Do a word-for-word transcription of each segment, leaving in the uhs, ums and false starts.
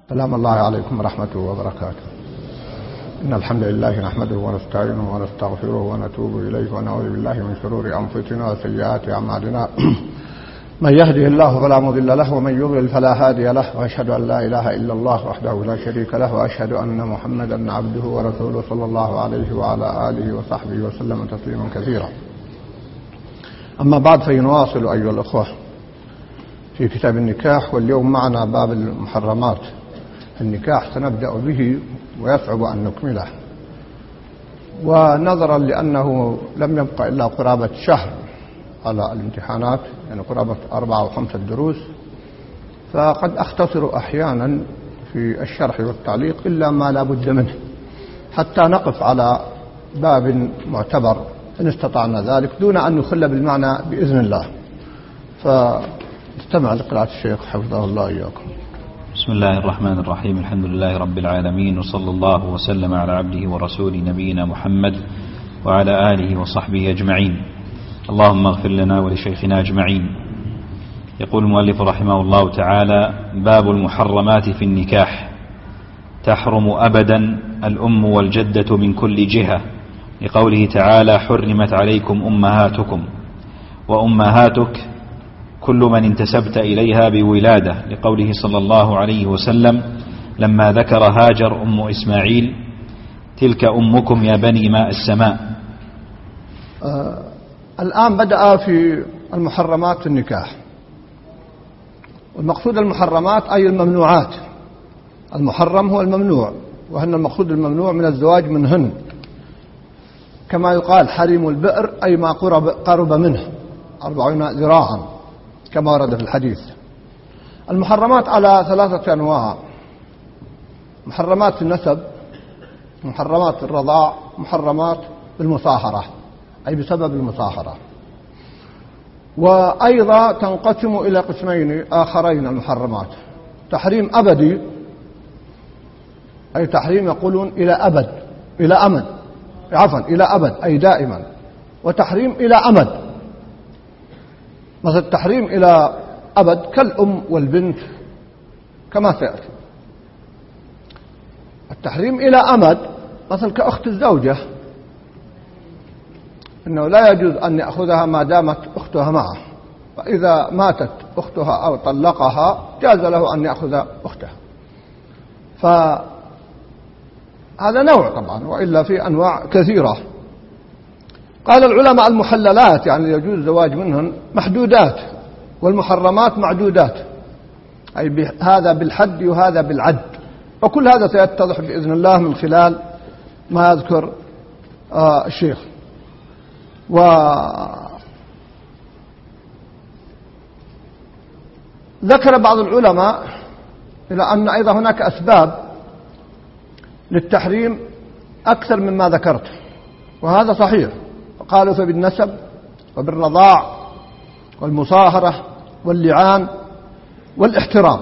سلام الله عليكم ورحمته وبركاته. إن الحمد لله نحمده ونستعينه ونستغفره ونتوب إليه ونعوذ بالله من شرور أنفسنا وسيئات أعمالنا من يهده الله فلا مضل له ومن يضلل فلا هادي له، وأشهد أن لا إله إلا الله وحده لا شريك له، وأشهد أن محمدا عبده ورسوله صلى الله عليه وعلى آله وصحبه وسلم تسليما كثيرا. أما بعد، فنواصل أيها الأخوة في كتاب النكاح، واليوم معنا باب المحرمات. النكاح سنبدأ به ويصعب أن نكمله، ونظرا لأنه لم يبقى إلا قرابة شهر على الامتحانات، يعني قرابة أربعة أو خمسة دروس، فقد أختصر أحيانا في الشرح والتعليق إلا ما لا بد منه حتى نقف على باب معتبر إن استطعنا ذلك دون أن نخل بالمعنى بإذن الله. فاستمع لقراءة الشيخ حفظه الله إياكم. بسم الله الرحمن الرحيم. الحمد لله رب العالمين، وصلى الله وسلم على عبده ورسوله نبينا محمد وعلى آله وصحبه أجمعين. اللهم اغفر لنا ولشيخنا أجمعين. يقول المؤلف رحمه الله تعالى: باب المحرمات في النكاح. تحرم أبدا الأم والجدة من كل جهة، لقوله تعالى: حرمت عليكم أمهاتكم، وأمهاتك كل من انتسبت إليها بولادة، لقوله صلى الله عليه وسلم لما ذكر هاجر أم إسماعيل: تلك أمكم يا بني ماء السماء. آه الآن بدأ في المحرمات في النكاح، والمقصود المحرمات أي الممنوعات. المحرم هو الممنوع، وهن المقصود الممنوع من الزواج منهن، كما يقال حريم البئر أي ما قرب, قرب منه أربعين ذراعا كما ورد في الحديث. المحرمات على ثلاثة أنواع: محرمات النسب، محرمات الرضاع، محرمات بالمصاهرة أي بسبب المصاهرة. وأيضا تنقسم إلى قسمين آخرين المحرمات: تحريم أبدي أي تحريم يقولون إلى أبد، إلى أمد، عفوا إلى أبد أي دائما، وتحريم إلى أمد، مثل التحريم إلى أبد كالأم والبنت كما سيأتي. التحريم إلى أمد مثل كأخت الزوجة، إنه لا يجوز أن يأخذها ما دامت أختها معه، فإذا ماتت أختها أو طلقها جاز له أن يأخذ أختها. فهذا نوع طبعا، وإلا في أنواع كثيرة. قال العلماء المحللات يعني يجوز الزواج منهن محدودات، والمحرمات معدودات، أي هذا بالحد وهذا بالعد، وكل هذا سيتضح بإذن الله من خلال ما يذكر آه الشيخ. وذكر بعض العلماء إلى أن أيضا هناك أسباب للتحريم أكثر مما ذكرت، وهذا صحيح. قالوا فبالنسب وبالرضاع والمصاهرة واللعان والاحترام،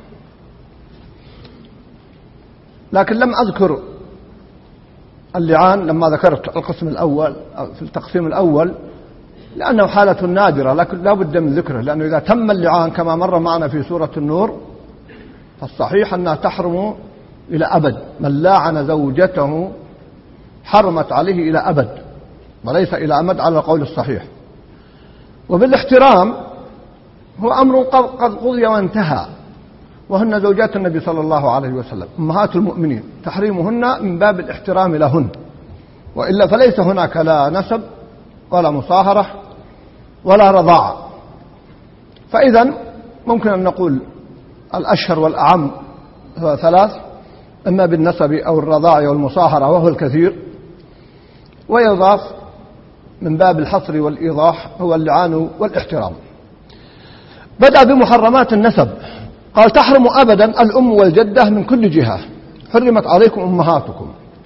لكن لم أذكر اللعان لما ذكرت القسم الأول في التقسيم الأول، لأنه حالة نادرة، لكن لا بد من ذكره، لأنه إذا تم اللعان كما مر معنا في سورة النور فالصحيح أنها تحرم إلى أبد. من لاعن زوجته حرمت عليه إلى أبد وليس إلى أمد على القول الصحيح. وبالاحترام هو أمر قد قضي وانتهى، وهن زوجات النبي صلى الله عليه وسلم أمهات المؤمنين، تحريمهن من باب الاحترام لهن، وإلا فليس هناك لا نسب ولا مصاهرة ولا رضاعة. فإذا ممكن أن نقول الأشهر والأعم ثلاث: إما بالنسب أو الرضاعة والمصاهرة وهو الكثير، ويضاف من باب الحصر والإيضاح هو اللعان والاحترام. بدأ بمحرمات النسب، قال: تحرم أبدا الأم والجدة من كل جهة، حرمت عليكم أمهاتكم.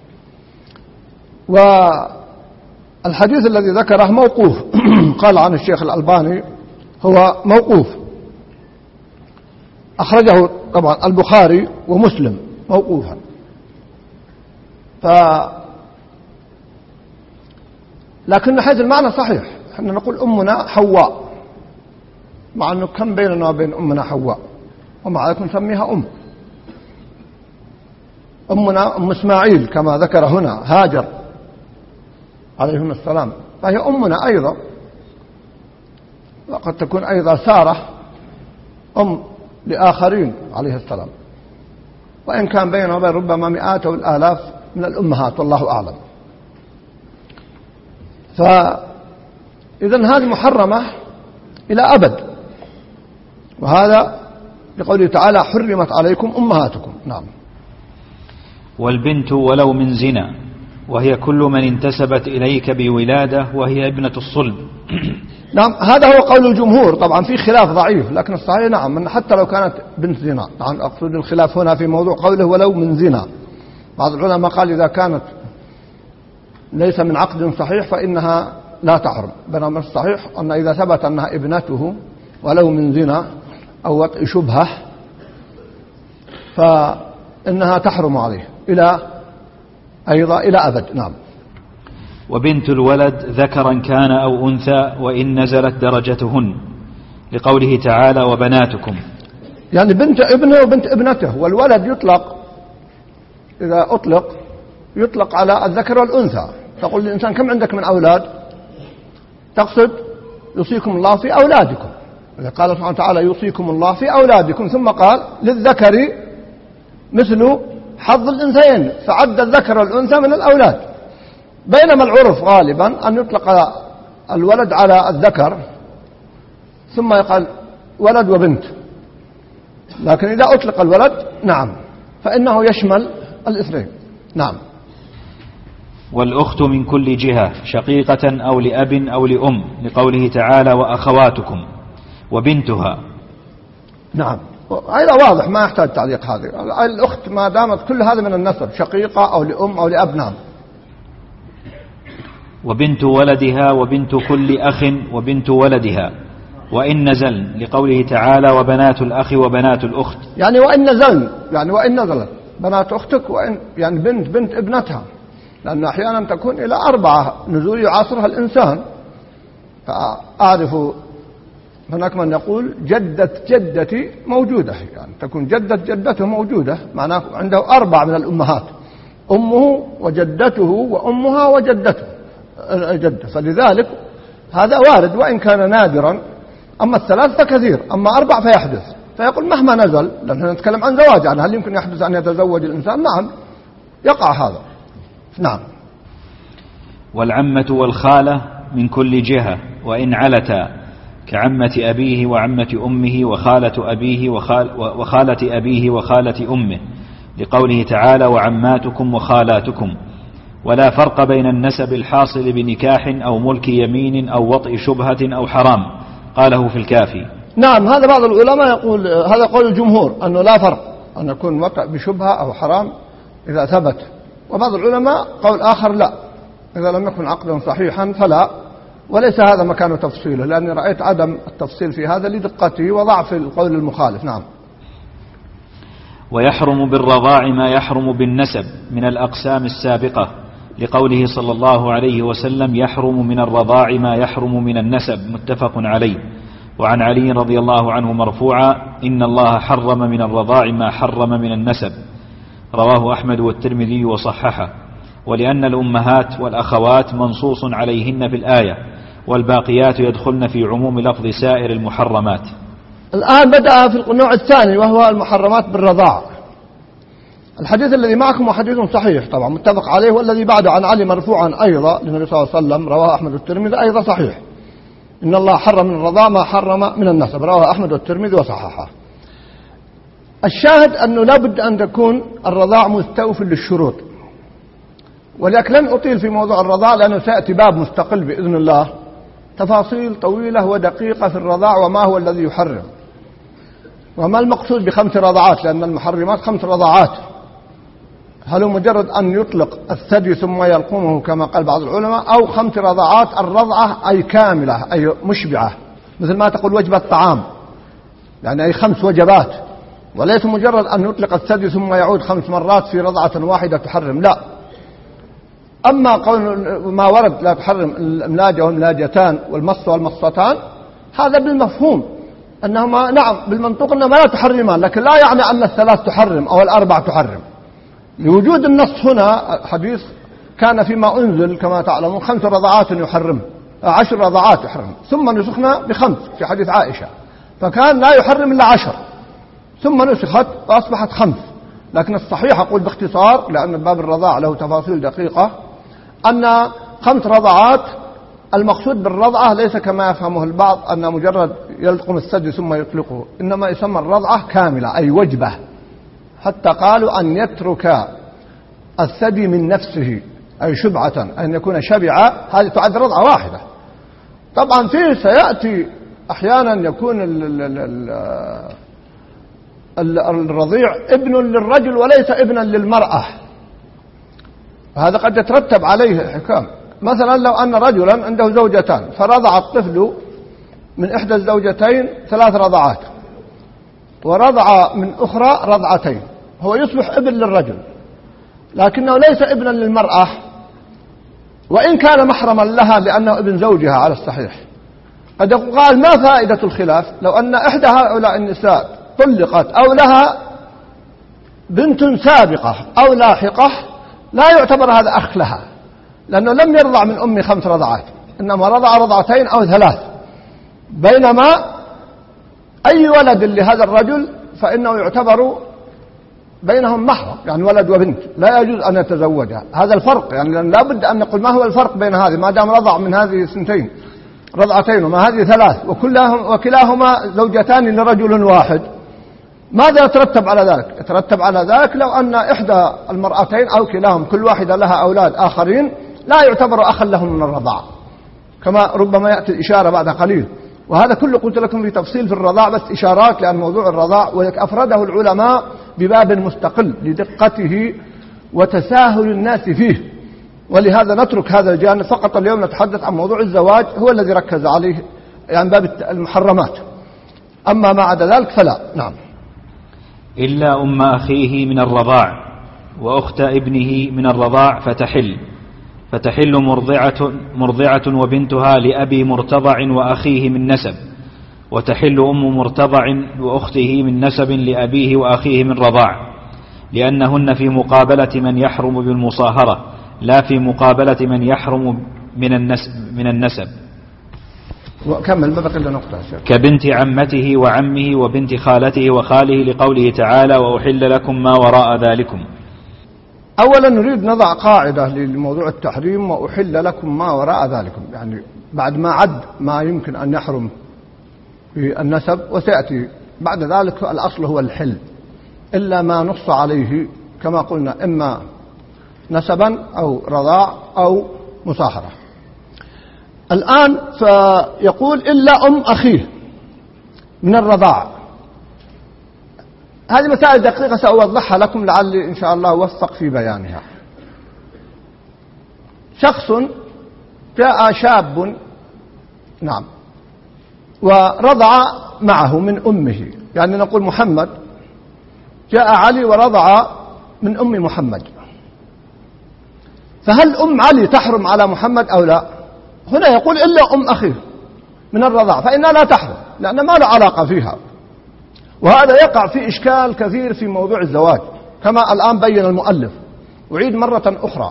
والحديث الذي ذكره موقوف قال عن الشيخ الألباني هو موقوف، أخرجه طبعا البخاري ومسلم موقوفا. ف لكن حيث المعنى صحيح، احنا نقول أمنا حواء، مع أنه كم بيننا وبين أمنا حواء، ومع ذلك نسميها أم. أمنا أم إسماعيل كما ذكر هنا هاجر عليهم السلام، فهي أمنا أيضا. وقد تكون أيضا سارة أم لآخرين عليه السلام، وإن كان بينه وبين ربما مئات أو الآلاف من الأمهات والله أعلم. فإذن هذه محرمة إلى أبد، وهذا لقوله تعالى حرمت عليكم أمهاتكم. نعم. والبنت ولو من زنا، وهي كل من انتسبت إليك بولادة وهي ابنة الصلب. نعم، هذا هو قول الجمهور. طبعا في خلاف ضعيف، لكن الصحيح نعم من حتى لو كانت بنت زنا. نعم، أقصد الخلاف هنا في موضوع قوله ولو من زنا. بعض العلماء قال إذا كانت ليس من عقد صحيح فإنها لا تحرم، بينما الصحيح أن إذا ثبت أنها ابنته ولو من زنا أو وطئ شبهة فإنها تحرم عليه إلى أيضا إلى أبد. نعم. وبنت الولد ذكرا كان أو أنثى وإن نزلت درجتهن، لقوله تعالى وبناتكم، يعني بنت ابنه وبنت ابنته. والولد يطلق إذا أطلق يطلق على الذكر والأنثى. تقول للإنسان كم عندك من أولاد؟ تقصد يوصيكم الله في أولادكم. إذا قال سبحانه وتعالى يوصيكم الله في أولادكم، ثم قال للذكر مثل حظ الأنثيين، فعد الذكر والأنثى من الأولاد. بينما العرف غالبا أن يطلق الولد على الذكر ثم يقال ولد وبنت، لكن إذا أطلق الولد نعم فإنه يشمل الاثنين. نعم. والأخت من كل جهة شقيقة أو لأب أو لأم، لقوله تعالى وأخواتكم، وبنتها. نعم، هذا واضح ما يحتاج تعليق. هذه الأخت ما دامت كل هذا من النسب، شقيقة أو لأم أو لأب. نعم. وبنت ولدها وبنت كل أخ وبنت ولدها وإن نزل، لقوله تعالى وبنات الأخ وبنات الأخت. يعني وإن نزل، يعني وإن نزلت بنات أختك، وإن يعني بنت بنت ابنتها، لأن أحيانا تكون إلى أربعة نزول يعاصرها الإنسان. فأعرف هناك من يقول جدة جدتي موجودة، يعني تكون جدة جدته موجودة، معناه عنده أربع من الأمهات، أمه وجدته وأمها وجدته جدة. فلذلك هذا وارد وإن كان نادرا. أما الثلاث فكثير، أما أربع فيحدث. فيقول مهما نزل، لأننا نتكلم عن زواج، يعني هل يمكن يحدث أن يتزوج الإنسان؟ نعم يقع هذا. نعم. والعمة والخالة من كل جهة وإن علتا، كعمة أبيه وعمة أمه وخالة أبيه وخال وخالة أبيه وخالة أمه، لقوله تعالى وعماتكم وخالاتكم. ولا فرق بين النسب الحاصل بنكاح أو ملك يمين أو وطئ شبهة أو حرام، قاله في الكافي. نعم، هذا بعض العلماء يقول هذا قول الجمهور أنه لا فرق أن يكون وطئ بشبهة أو حرام إذا ثبت. وبعض العلماء قول آخر لا، إذا لم يكن عقدا صحيحا فلا. وليس هذا مكان تفصيله، لأني رأيت عدم التفصيل في هذا لدقته وضعف القول المخالف. نعم. ويحرم بالرضاع ما يحرم بالنسب من الأقسام السابقة، لقوله صلى الله عليه وسلم يحرم من الرضاع ما يحرم من النسب، متفق عليه. وعن علي رضي الله عنه مرفوعا إن الله حرم من الرضاع ما حرم من النسب، رواه أحمد والترمذي وصححه. ولأن الأمهات والأخوات منصوص عليهن في الآية، والباقيات يدخلن في عموم لفظ سائر المحرمات. الآن بدأ في النوع الثاني وهو المحرمات بالرضاع. الحديث الذي معكم حديث صحيح طبعا متفق عليه، والذي بعده عن علي مرفوعا أيضا للنبي صلى الله عليه وسلم رواه أحمد والترمذي أيضا صحيح، إن الله حرم من الرضاع ما حرم من النسب، رواه أحمد والترمذي وصححه. الشاهد أنه لا بد أن تكون الرضاع مستوفي للشروط، ولكن لن أطيل في موضوع الرضاع لأنه سيأتي باب مستقل بإذن الله، تفاصيل طويلة ودقيقة في الرضاع وما هو الذي يحرم وما المقصود بخمس رضعات، لأن المحرمات خمس رضعات. هل هو مجرد أن يطلق الثدي ثم يلقمه كما قال بعض العلماء، أو خمس رضعات الرضعة أي كاملة أي مشبعة، مثل ما تقول وجبة طعام، يعني أي خمس وجبات، وليس مجرد أن يطلق الثدي ثم يعود خمس مرات في رضعة واحدة تحرم، لا. أما قول ما ورد لا تحرم الإملاجة والإملاجتان والمص والمصتان، هذا بالمفهوم أنهما نعم بالمنطوق أنهما لا تحرمان، لكن لا يعني أن الثلاث تحرم أو الأربع تحرم. لوجود النص هنا. حديث كان فيما أنزل كما تعلمون خمس رضعات يحرم، عشر رضعات يحرم، ثم نسخنا بخمس في حديث عائشة، فكان لا يحرم إلا عشر ثم نسخت وأصبحت خمس. لكن الصحيح أقول باختصار لأن باب الرضاع له تفاصيل دقيقة أن خمس رضعات المقصود بالرضعة ليس كما يفهمه البعض أن مجرد يلقم الثدي ثم يطلقه، إنما يسمى الرضعة كاملة أي وجبة، حتى قالوا أن يترك الثدي من نفسه أي شبعة، أن يكون شبعا، هذه تعد رضعة واحدة. طبعا فيه سيأتي أحيانا يكون ال ال ال الرضيع ابن للرجل وليس ابنا للمرأة، هذا قد يترتب عليه حكام. مثلا لو أن رجلا عنده زوجتان فرضع الطفل من إحدى الزوجتين ثلاث رضعات ورضع من أخرى رضعتين، هو يصبح ابن للرجل لكنه ليس ابنا للمرأة، وإن كان محرما لها لأنه ابن زوجها على الصحيح. قد يقال ما فائدة الخلاف لو أن إحدى هؤلاء النساء طلقت أو لها بنت سابقة أو لاحقة، لا يعتبر هذا أخ لها لأنه لم يرضع من أم خمس رضعات، إنما رضع رضعتين أو ثلاث. بينما أي ولد لهذا الرجل فإنه يعتبر بينهم محرم، يعني ولد وبنت لا يجوز أن يتزوجها. هذا الفرق، يعني لا بد أن نقول ما هو الفرق بين هذه، ما دام رضع من هذه اثنتين رضعتين وما هذه ثلاث وكلاهما زوجتان لرجل واحد، ماذا يترتب على ذلك؟ يترتب على ذلك لو أن إحدى المرأتين أو كلاهم كل واحدة لها أولاد آخرين لا يعتبر أخا لهم من الرضاعة، كما ربما يأتي الإشارة بعد قليل. وهذا كله قلت لكم في تفصيل في الرضاع بس إشارات، لأن موضوع الرضاع أفرده العلماء بباب مستقل لدقته وتساهل الناس فيه، ولهذا نترك هذا الجانب فقط. اليوم نتحدث عن موضوع الزواج هو الذي ركز عليه، يعني باب المحرمات، أما ما عدا ذلك فلا. نعم. إلا أم أخيه من الرضاع وأخت ابنه من الرضاع فتحل فتحل مرضعة, مرضعة وبنتها لأبي مرتضع وأخيه من نسب، وتحل أم مرتضع وأخته من نسب لأبيه وأخيه من رضاع، لأنهن في مقابلة من يحرم بالمصاهرة لا في مقابلة من يحرم من النسب, من النسب. وكمل ما بقي إلا نقطة. كبنت عمته وعمه وبنت خالته وخاله، لقوله تعالى وأحل لكم ما وراء ذلكم. أولا نريد نضع قاعدة لموضوع التحريم وأحل لكم ما وراء ذلكم، يعني بعد ما عد ما يمكن أن يحرم في النسب وسيأتي بعد ذلك الأصل هو الحل إلا ما نص عليه كما قلنا إما نسبا أو رضاع أو مصاهرة. الآن فيقول إلا أم أخيه من الرضاع. هذه مسائل دقيقة سأوضحها لكم لعلي إن شاء الله أوفق في بيانها. شخص جاء شاب نعم ورضع معه من أمه، يعني نقول محمد جاء علي ورضع من أم محمد، فهل أم علي تحرم على محمد أو لا؟ هنا يقول إلا أم أخيه من الرضاع فإنها لا تحرم لأن ما له علاقة فيها. وهذا يقع في إشكال كثير في موضوع الزواج كما الآن بين المؤلف. أعيد مرة أخرى،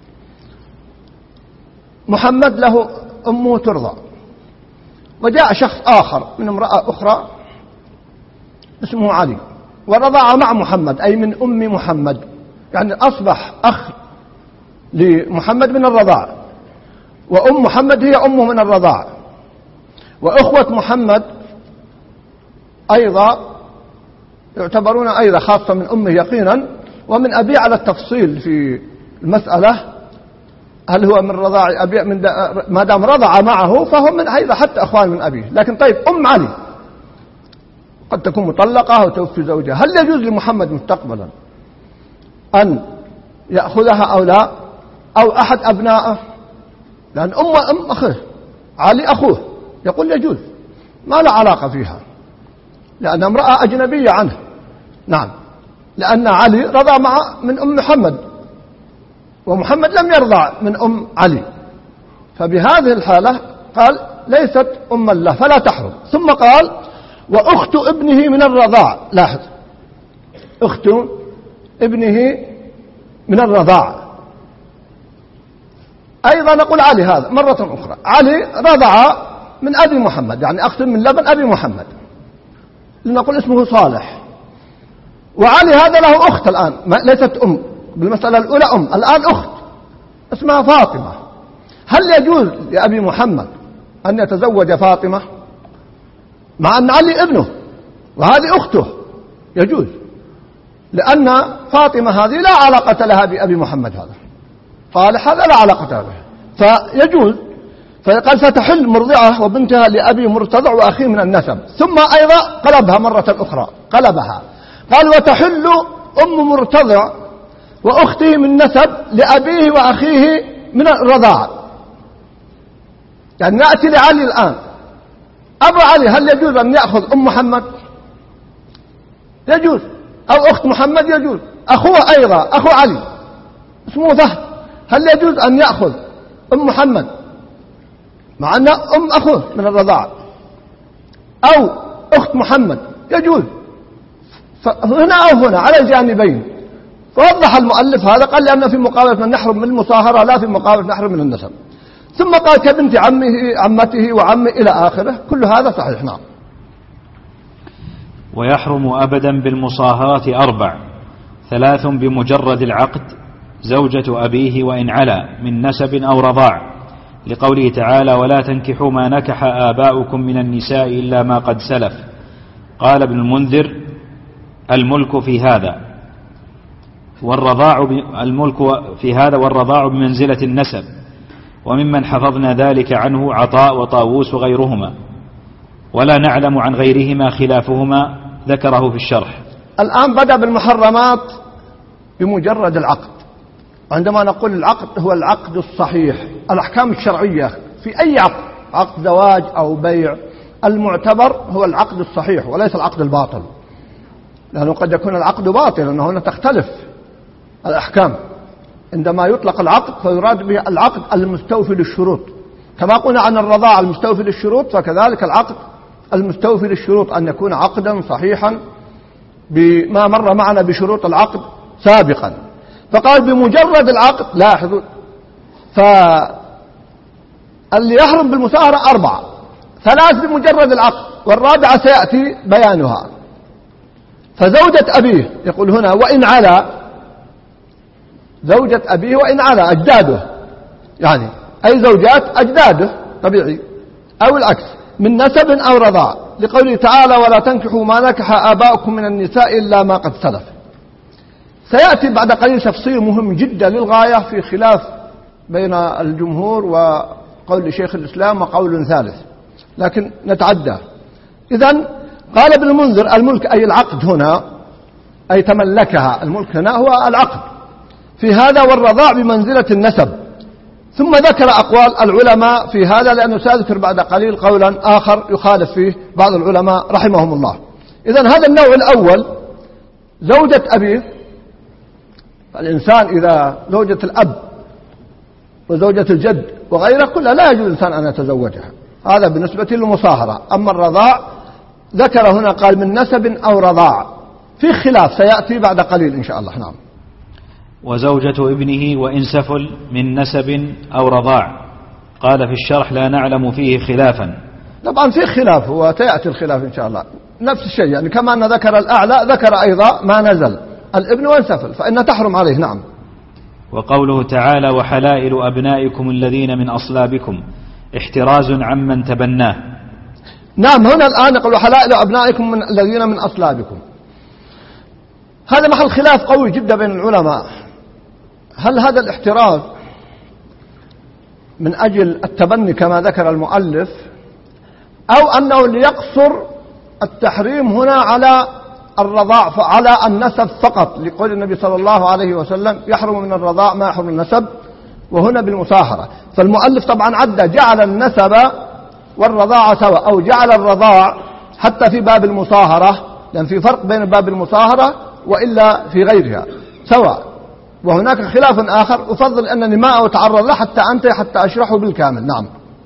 محمد له أمه ترضع، وجاء شخص آخر من امرأة أخرى اسمه علي ورضع مع محمد أي من أم محمد، يعني أصبح أخ لمحمد من الرضاع، وأم محمد هي أمه من الرضاع، وأخوة محمد أيضا يعتبرون أيضا خاصة من أمه يقينا ومن أبيه على التفصيل في المسألة، هل هو من رضاع أبيه من ما دام رضع معه فهم من أيضا حتى أخوان من أبيه. لكن طيب أم علي قد تكون مطلقة وتوفي زوجها، هل يجوز لمحمد مستقبلا أن يأخذها أو لا، أو أحد أبنائه؟ لأن أم أم أخيه علي أخوه، يقول يجوز ما له علاقة فيها لأن امرأة أجنبية عنه. نعم، لأن علي رضع مع من أم محمد ومحمد لم يرضع من أم علي، فبهذه الحالة قال ليست أما له فلا تحرم. ثم قال وأخت ابنه من الرضاع، لاحظ أخت ابنه من الرضاع. أيضا نقول علي هذا مرة أخرى، علي رضع من أبي محمد، يعني أخذ من لبن أبي محمد، لنقول اسمه صالح. وعلي هذا له أخت الآن، ليست أم، بالمسألة الأولى أم، الآن أخت اسمها فاطمة. هل يجوز لأبي محمد أن يتزوج فاطمة مع أن علي ابنه وهذه أخته؟ يجوز، لأن فاطمة هذه لا علاقة لها بأبي محمد هذا، صالح هذا لا علاقة به، فيجوز. فقال فتحل مرضعة وبنتها لأبي مرتضع وأخيه من النسب. ثم أيضا قلبها مرة أخرى، قلبها قال وتحل أم مرتضع وأخته من نسب لأبيه وأخيه من الرضاعة. يعني نأتي لعلي الآن، أبو علي هل يجوز أن يأخذ أم محمد؟ يجوز، أو أخت محمد يجوز. أخوه أيضا أخو علي اسمه فهد، هل يجوز أن يأخذ أم محمد مع أن أم أخوه من الرضاعة، أو أخت محمد؟ يجوز. فهنا أو هنا على الجانبين. فوضح المؤلف هذا، قال لأن في مقابلة نحرم من المصاهرة لا في مقابلة نحرم من النسب. ثم قال كبنت عمه عمته وعمه إلى آخره، كل هذا صحيح. نعم. ويحرم أبدا بالمصاهرة أربع: ثلاث بمجرد العقد، زوجة أبيه وإن علا من نسب أو رضاع، لقوله تعالى ولا تنكحوا ما نكح آباؤكم من النساء إلا ما قد سلف. قال ابن المنذر الملك في هذا والرضاع الملك في هذا والرضاع بمنزلة النسب، وممن حفظنا ذلك عنه عطاء وطاووس وغيرهما، ولا نعلم عن غيرهما خلافهما، ذكره في الشرح. الآن بدأ بالمحرمات بمجرد العقد. عندما نقول العقد هو العقد الصحيح، الأحكام الشرعية في أي عقد، عقد زواج أو بيع، المعتبر هو العقد الصحيح وليس العقد الباطل، لأنه قد يكون العقد باطل، لأنه هنا تختلف الأحكام. عندما يطلق العقد فيراد به العقد المستوفي للشروط، كما قلنا عن الرضاعة المستوفي للشروط، فكذلك العقد المستوفي للشروط أن يكون عقدا صحيحا بما مر معنا بشروط العقد سابقا. فقال بمجرد العقد. لاحظوا، فاللي يحرم بالمساهرة أربعة: ثلاث بمجرد العقد، والرابعة سيأتي بيانها. فزوجة أبيه يقول هنا وإن علا، زوجة أبيه وإن علا أجداده، يعني أي زوجات أجداده طبيعي، أو العكس من نسب أو رضاع، لقوله تعالى ولا تنكحوا ما نكح آباؤكم من النساء إلا ما قد سلف. سيأتي بعد قليل تفصيل مهم جدا للغاية في خلاف بين الجمهور وقول شيخ الإسلام وقول ثالث، لكن نتعدى. إذن قال ابن المنذر الملك أي العقد هنا، أي تملكها، الملك هنا هو العقد في هذا، والرضاع بمنزلة النسب. ثم ذكر أقوال العلماء في هذا، لأنه سأذكر بعد قليل قولا آخر يخالف فيه بعض العلماء رحمهم الله. إذن هذا النوع الأول زوجة أبيه. الإنسان إذا زوجة الأب وزوجة الجد وغيره كلها لا يجوز الإنسان أن يتزوجها، هذا بالنسبة للمصاهرة. أما الرضاع ذكر هنا قال من نسب أو رضاع، في خلاف سيأتي بعد قليل إن شاء الله. نعم. وزوجة ابنه وإن سفل من نسب أو رضاع، قال في الشرح لا نعلم فيه خلافا. طبعا في خلاف وسيأتي الخلاف إن شاء الله، نفس الشيء، يعني كما أن ذكر الأعلى ذكر أيضا ما نزل الابن وإن سفل فإن تحرم عليه. نعم. وقوله تعالى وحلائل أبنائكم الذين من أصلابكم، احتراز عمن تبناه. نعم، هنا الآن يقول حلائل أبنائكم من الذين من أصلابكم، هذا محل خلاف قوي جدا بين العلماء. هل هذا الاحتراز من أجل التبني كما ذكر المؤلف، أو أنه ليقصر التحريم هنا على الرضاع على النسب فقط، لقول النبي صلى الله عليه وسلم يحرم من الرضاع ما يحرم النسب، وهنا بالمصاهرة. فالمؤلف طبعا عدى جعل النسب والرضاعة سواء، أو جعل الرضاع حتى في باب المصاهرة، لأن في فرق بين باب المصاهرة وإلا في غيرها سواء. وهناك خلاف آخر أفضل أنني ما أتعرض له حتى أنت حتى أشرحه بالكامل. نعم.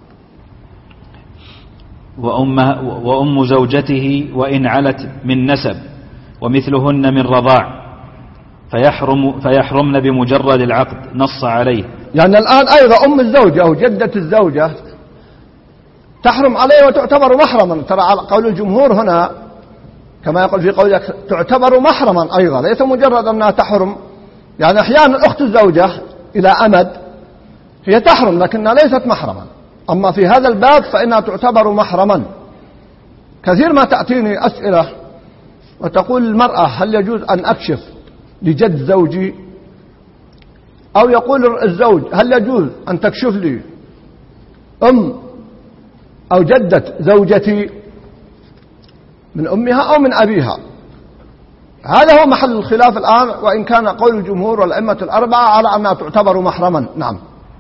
وأم, وأم زوجته وإن علت من نسب، ومثلهن من رضاع، فيحرم فيحرمن بمجرد العقد نص عليه. يعني الآن أيضا أم الزوجة أو جدة الزوجة تحرم عليه وتعتبر محرما. ترى على قول الجمهور هنا كما يقول في قولك تعتبر محرما أيضا، ليس مجرد أنها تحرم. يعني أحيانا أخت الزوجة إلى أمد هي تحرم لكنها ليست محرما، أما في هذا الباب فإنها تعتبر محرما. كثير ما تأتيني أسئلة وتقول المرأة هل يجوز أن أكشف لجد زوجي، أو يقول الزوج هل يجوز أن تكشف لي أم أو جدة زوجتي من أمها أو من أبيها. هذا هو محل الخلاف الآن، وإن كان قول الجمهور والأئمة الأربعة على أنها تعتبر محرما. نعم.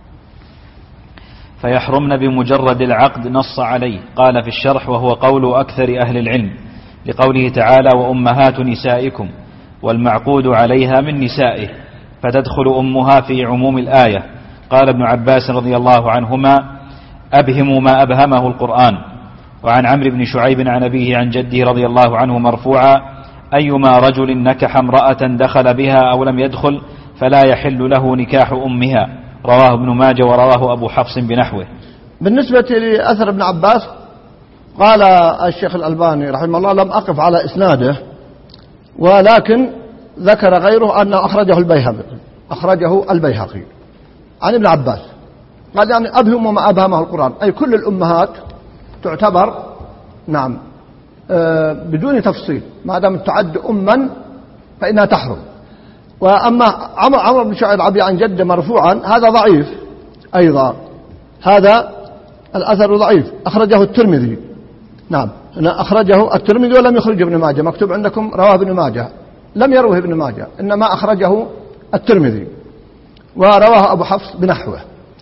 فيحرمن بمجرد العقد نص عليه. قال في الشرح وهو قول أكثر أهل العلم لقوله تعالى وأمهات نسائكم، والمعقود عليها من نسائه، فتدخل أمها في عموم الآية. قال ابن عباس رضي الله عنهما أبهم ما أبهمه القرآن. وعن عمرو بن شعيب عن أبيه عن جده رضي الله عنه مرفوعا أيما رجل نكح امرأة دخل بها أو لم يدخل فلا يحل له نكاح أمها. رواه ابن ماجه ورواه أبو حفص بنحوه. بالنسبة لأثر ابن عباس قال الشيخ الألباني رحمه الله لم أقف على إسناده، ولكن ذكر غيره أن أخرجه البيهقي أخرجه البيهقي عن ابن عباس قال يعني أبهم وما أبهمه القرآن، أي كل الأمهات تعتبر نعم آه بدون تفصيل، ما دام تعد أما فإنها تحرم. وأما عمر عمر بن شعيب عبي عن جده مرفوعا هذا ضعيف أيضا، هذا الأثر ضعيف، أخرجه الترمذي. نعم أخرجه الترمذي ولم يخرج ابن ماجه، مكتوب عندكم رواه ابن ماجه، لم يروه ابن ماجه إنما أخرجه الترمذي ورواه أبو حفص بنحوه.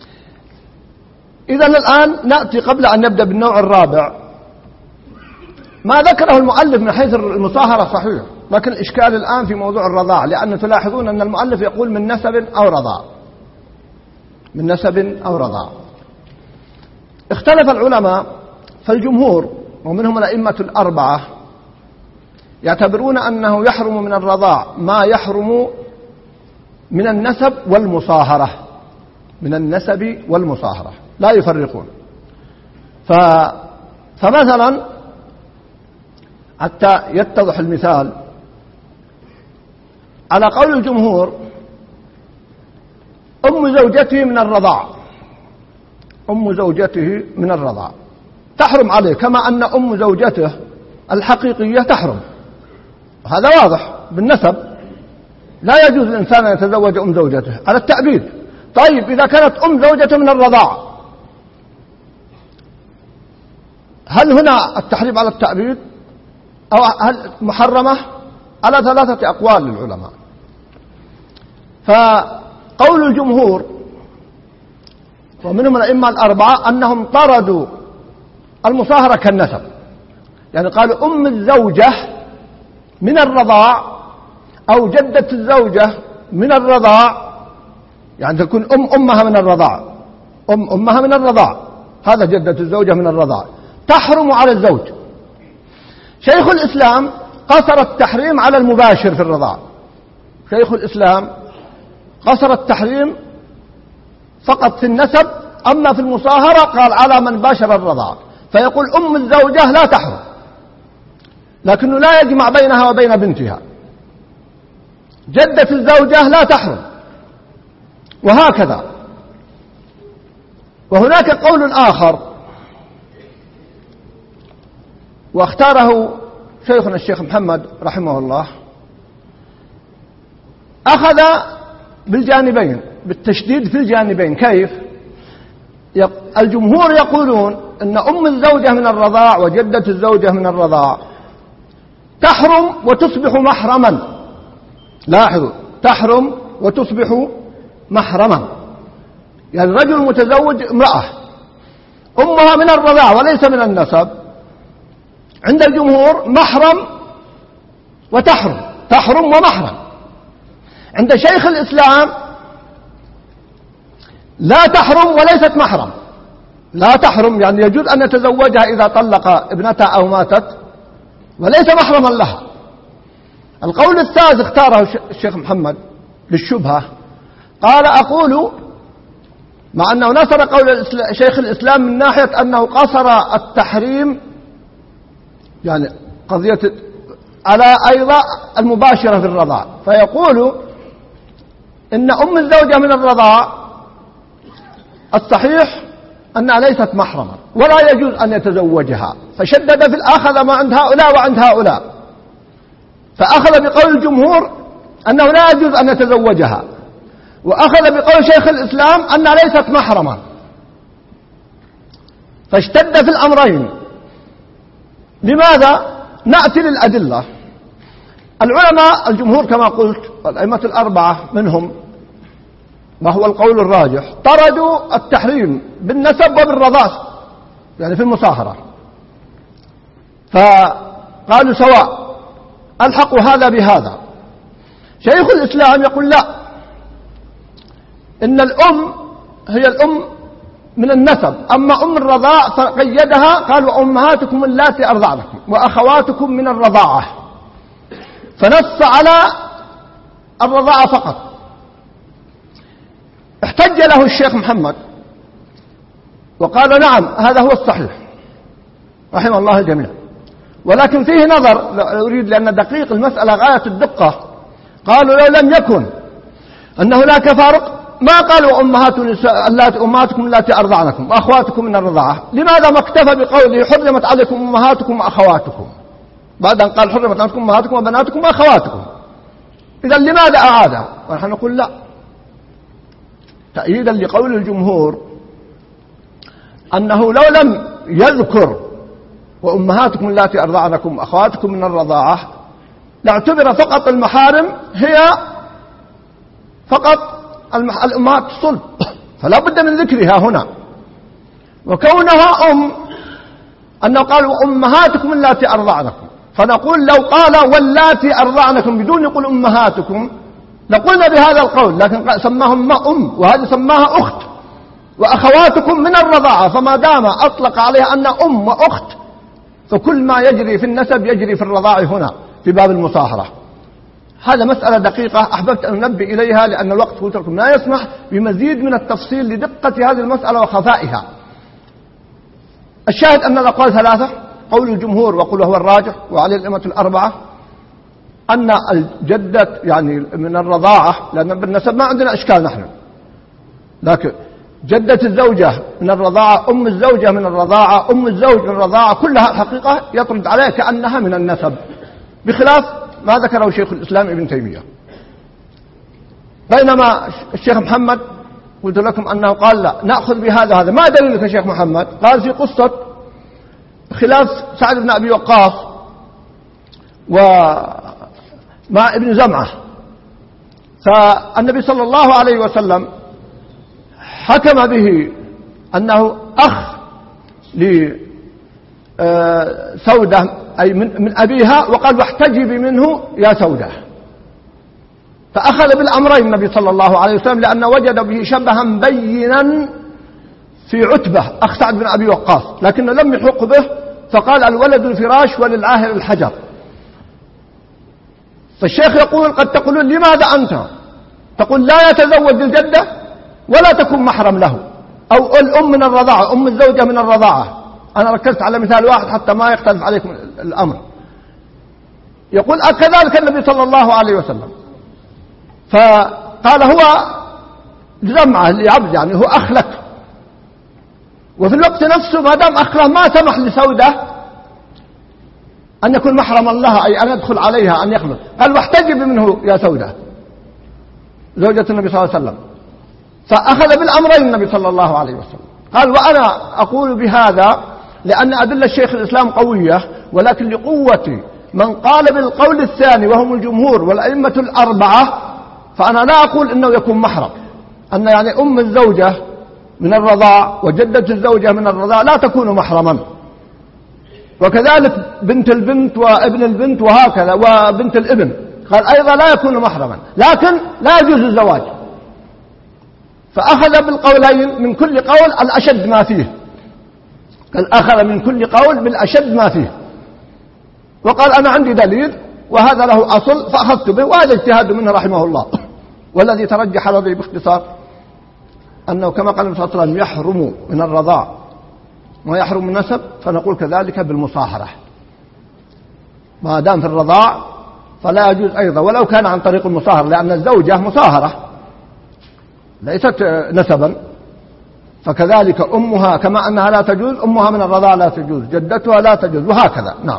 إذن الآن نأتي قبل أن نبدأ بالنوع الرابع ما ذكره المؤلف من حيث المصاهرة صحيح، لكن الإشكال الآن في موضوع الرضاع، لأن تلاحظون أن المؤلف يقول من نسب أو رضاع، من نسب أو رضاع. اختلف العلماء، فالجمهور ومنهم الأئمة الأربعة يعتبرون أنه يحرم من الرضاع ما يحرم من النسب والمصاهرة، من النسب والمصاهرة لا يفرقون. ف... فمثلا حتى يتضح المثال على قول الجمهور أم زوجته من الرضاع، أم زوجته من الرضاع تحرم عليه كما أن أم زوجته الحقيقية تحرم، هذا واضح بالنسب، لا يجوز الإنسان أن يتزوج أم زوجته على التأبيد. طيب إذا كانت أم زوجته من الرضاع هل هنا التحريم على التأبيد أو هل محرمة؟ على ثلاثة أقوال للعلماء. فقول الجمهور ومنهم الأئمة الأربعة أنهم طردوا المصاهرة كالنسب، يعني قالوا أم الزوجة من الرضاع أو جدة الزوجة من الرضاع، يعني تكون أم أمها من الرضاع، أم أمها من الرضاع، هذا جدة الزوجة من الرضاع تحرم على الزوج. شيخ الإسلام قصر التحريم على المباشر في الرضاع، شيخ الإسلام قصر التحريم فقط في النسب، أما في المصاهرة قال على من باشر الرضاع، فيقول أم الزوجة لا تحرم لكنه لا يجمع بينها وبين بنتها، جدة الزوجة لا تحرم، وهكذا. وهناك قول آخر واختاره شيخنا الشيخ محمد رحمه الله، أخذ بالجانبين بالتشديد في الجانبين. كيف؟ الجمهور يقولون أن أم الزوجة من الرضاع وجدة الزوجة من الرضاع تحرم وتصبح محرما، لاحظوا تحرم وتصبح محرما، يعني رجل متزوج امرأة أمها من الرضاع وليس من النسب، عند الجمهور محرم وتحرم، تحرم ومحرم. عند شيخ الإسلام لا تحرم وليست محرم، لا تحرم يعني يجوز أن يتزوجها إذا طلق ابنتها أو ماتت وليس محرما لها. القول الثالث اختاره الشيخ محمد للشبهة، قال أقول مع أنه نصر قول شيخ الإسلام من ناحية أنه قصر التحريم يعني قضية على أيضا المباشرة في الرضاع، فيقول إن أم الزوجة من الرضاع الصحيح أنها ليست محرما ولا يجوز أن يتزوجها، فشدد في الآخذ ما عند هؤلاء وعند هؤلاء، فأخذ بقول الجمهور أنه لا يجوز أن يتزوجها، وأخذ بقول شيخ الإسلام أنها ليست محرما، فاشتد في الأمرين. لماذا؟ نأتي للأدلة. العلماء الجمهور كما قلت والأئمة الأربعة منهم ما هو القول الراجح طردوا التحريم بالنسب وبالرضاع يعني في المصاهرة، فقالوا سواء ألحقوا هذا بهذا. شيخ الإسلام يقول لا، إن الأم هي الأم من النسب، أما أم الرضاع فقيدها قال وأمهاتكم اللاتي أرضعنكم وأخواتكم من الرضاعة، فنص على الرضاعة فقط. احتج له الشيخ محمد وقال نعم هذا هو الصحيح رحمه الله الجميع، ولكن فيه نظر أريد لأن دقيق المسألة غاية الدقة. قالوا لو لم يكن أن هناك فارق ما قالوا أمهات أمهاتكم التي أرضعنكم وأخواتكم من الرضاعة، لماذا ما اكتفى بقوله حرمت عليكم أمهاتكم وأخواتكم بعد أن قال حرمت عليكم أمهاتكم وبناتكم وأخواتكم؟ إذا لماذا أعادها؟ ونحن نقول لا، تأييدا لقول الجمهور أنه لو لم يذكر وأمهاتكم التي أرضعنكم وأخواتكم من الرضاعة لاعتبر فقط المحارم هي فقط الأمهات الصلب، فلا بد من ذكرها هنا. وكونها أم أنه قال أمهاتكم التي أرضعنكم، فنقول لو قال واللاتي أرضعنكم بدون يقول أمهاتكم لقلنا بهذا القول، لكن سماهم ما أم وهذه سماها أخت، وأخواتكم من الرضاعة، فما دام أطلق عليها أن أم وأخت فكل ما يجري في النسب يجري في الرضاعة هنا في باب المصاهرة. هذا مسألة دقيقة أحببت أن أنبه إليها لأن الوقت قلت لكم لا يسمح بمزيد من التفصيل لدقة هذه المسألة وخفائها. الشاهد أن الأقوال ثلاثة، قول الجمهور وقول هو الراجح وعليه الأئمة الأربعة أن الجدة يعني من الرضاعة، لأن بالنسب ما عندنا إشكال نحن، لكن جدة الزوجة من الرضاعة، أم الزوجة من الرضاعة، أم الزوج من الرضاعة، كلها الحقيقة يطرد عليها كأنها من النسب، بخلاف ما ذكره شيخ الإسلام ابن تيمية. بينما الشيخ محمد قلت لكم أنه قال لا نأخذ بهذا هذا. ما دليلك يا شيخ محمد؟ قال في قصة خلاف سعد بن أبي وقاص ومع ابن زمعة، فالنبي صلى الله عليه وسلم حكم به أنه أخ لسودة أي من أبيها، وقال واحتجبي منه يا سودة، فأخذ بالأمرين النبي صلى الله عليه وسلم لأن وجد به شبها بينا في عتبة أخ سعد بن أبي وقاص، لكنه لم يحق به، فقال الولد الفراش وللعاهر الحجر. فالشيخ يقول قد تقولون لماذا أنت تقول لا يتزوج الجدة ولا تكون محرم له، أو الأم من الرضاعة، أم الزوجة من الرضاعة. أنا ركزت على مثال واحد حتى ما يختلف عليكم الأمر. يقول كذلك النبي صلى الله عليه وسلم، فقال هو جمعة لعبد يعني هو أخ لك، وفي الوقت نفسه ما دام أخ له ما سمح لسودة أن يكون محرما لها، أي أن يدخل عليها أن يخلط، قال واحتجب منه يا سودة زوجة النبي صلى الله عليه وسلم، فأخذ بالأمرين النبي صلى الله عليه وسلم. قال وأنا أقول بهذا لأن أدلة الشيخ الإسلام قوية، ولكن لقوة من قال بالقول الثاني وهم الجمهور والأئمة الأربعة، فأنا لا أقول إنه يكون محرم، أن يعني أم الزوجة من الرضاع وجدة الزوجة من الرضاع لا تكون محرما، وكذلك بنت البنت وابن البنت وهكذا وبنت الابن قال أيضا لا يكون محرما، لكن لا يجوز الزواج. فأخذ بالقولين من كل قول الأشد ما فيه، قال أخذ من كل قول بالأشد ما فيه، وقال أنا عندي دليل وهذا له أصل فأخذت به، وهذا اجتهاد منه رحمه الله. والذي ترجح لدي باختصار أنه كما قال النبي صلى الله عليه وسلم يحرم من الرضاع ويحرم من النسب، فنقول كذلك بالمصاهرة، ما دام في الرضاع فلا يجوز أيضا ولو كان عن طريق المصاهرة، لأن الزوجة مصاهرة ليست نسبا، فكذلك أمها كما أنها لا تجوز، أمها من الرضاع لا تجوز، جدتها لا تجوز، وهكذا. نعم.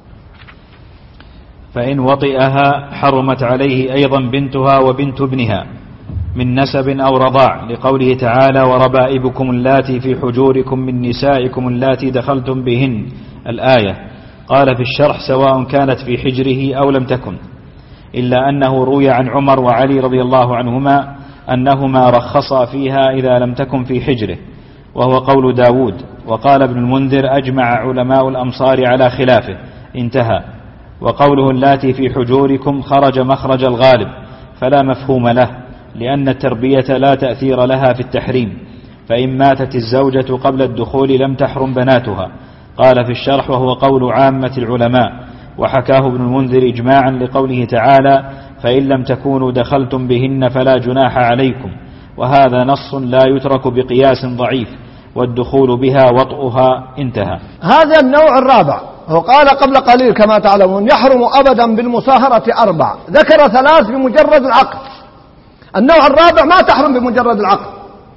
فإن وطئها حرمت عليه أيضا بنتها وبنت ابنها من نسب أو رضاع، لقوله تعالى وربائبكم اللاتي في حجوركم من نسائكم اللاتي دخلتم بهن الآية. قال في الشرح سواء كانت في حجره أو لم تكن، إلا أنه روي عن عمر وعلي رضي الله عنهما أنهما رخصا فيها إذا لم تكن في حجره، وهو قول داود. وقال ابن المنذر أجمع علماء الأمصار على خلافه، انتهى. وقوله اللاتي في حجوركم خرج مخرج الغالب فلا مفهوم له، لأن التربية لا تأثير لها في التحريم، فإن ماتت الزوجة قبل الدخول لم تحرم بناتها. قال في الشرح وهو قول عامة العلماء، وحكاه ابن المنذر إجماعا لقوله تعالى فإن لم تكونوا دخلتم بهن فلا جناح عليكم، وهذا نص لا يترك بقياس ضعيف، والدخول بها وطئها، انتهى. هذا النوع الرابع. هو قال قبل قليل كما تعلمون يحرم أبدا بالمصاهرة أربع، ذكر ثلاث بمجرد العقد. النوع الرابع ما تحرم بمجرد العقد،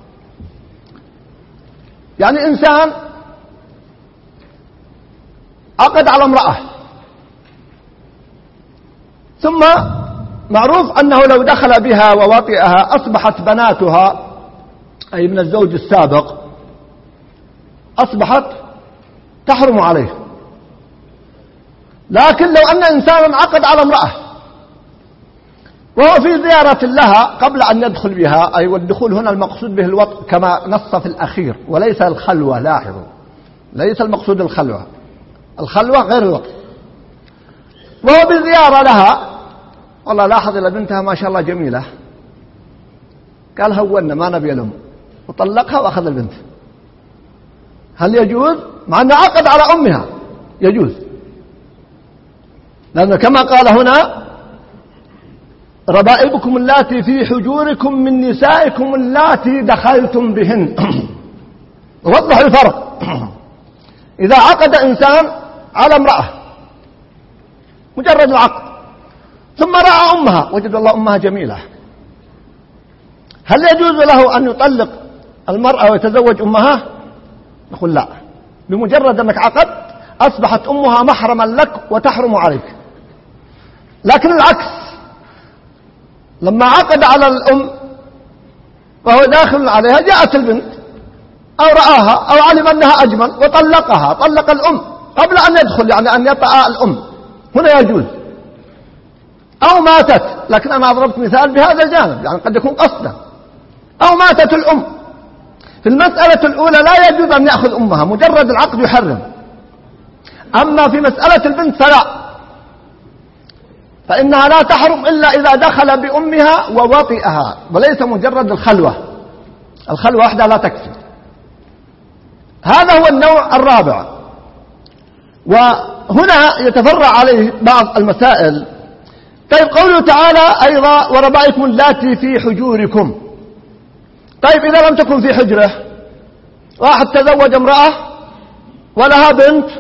يعني إنسان عقد على امرأة، ثم معروف أنه لو دخل بها ووطئها أصبحت بناتها أي من الزوج السابق أصبحت تحرم عليه. لكن لو أن إنسانا عقد على امرأة وهو في زيارة لها قبل أن يدخل بها، أي والدخول هنا المقصود به الوطء كما نص في الأخير وليس الخلوة، لاحظوا ليس المقصود الخلوة، الخلوة غير الوطء. وهو بزيارة لها، والله لاحظ إلى بنتها ما شاء الله جميلة، قال هونا ما نبي الأم، وطلقها وأخذ البنت. هل يجوز؟ مع أنه عقد على أمها يجوز، لأنه كما قال هنا ربائبكم اللاتي في حجوركم من نسائكم اللاتي دخلتم بهن. وضح الفرق. إذا عقد إنسان على امرأة مجرد العقد ثم رأى أمها وجد الله أمها جميلة، هل يجوز له أن يطلق المرأة ويتزوج أمها؟ نقول لا، بمجرد أنك عقد أصبحت أمها محرما لك وتحرم عليك. لكن العكس، لما عقد على الأم وهو داخل عليها جاءت البنت أو رآها أو علم أنها أجمل وطلقها، طلق الأم قبل أن يدخل، يعني أن يطأ الأم، هنا يجوز. أو ماتت، لكن أنا ضربت مثال بهذا الجانب، يعني قد يكون قصدا. أو ماتت الأم، في المسألة الأولى لا يجوز أن يأخذ أمها، مجرد العقد يحرم. أما في مسألة البنت فلا، فإنها لا تحرم إلا إذا دخل بأمها ووطئها، وليس مجرد الخلوة، الخلوة وحدها لا تكفي. هذا هو النوع الرابع. وهنا يتفرع عليه بعض المسائل. طيب قوله تعالى أيضا وربائكم اللاتي في حجوركم، طيب إذا لم تكن في حجره، واحد تزوج امرأة ولها بنت،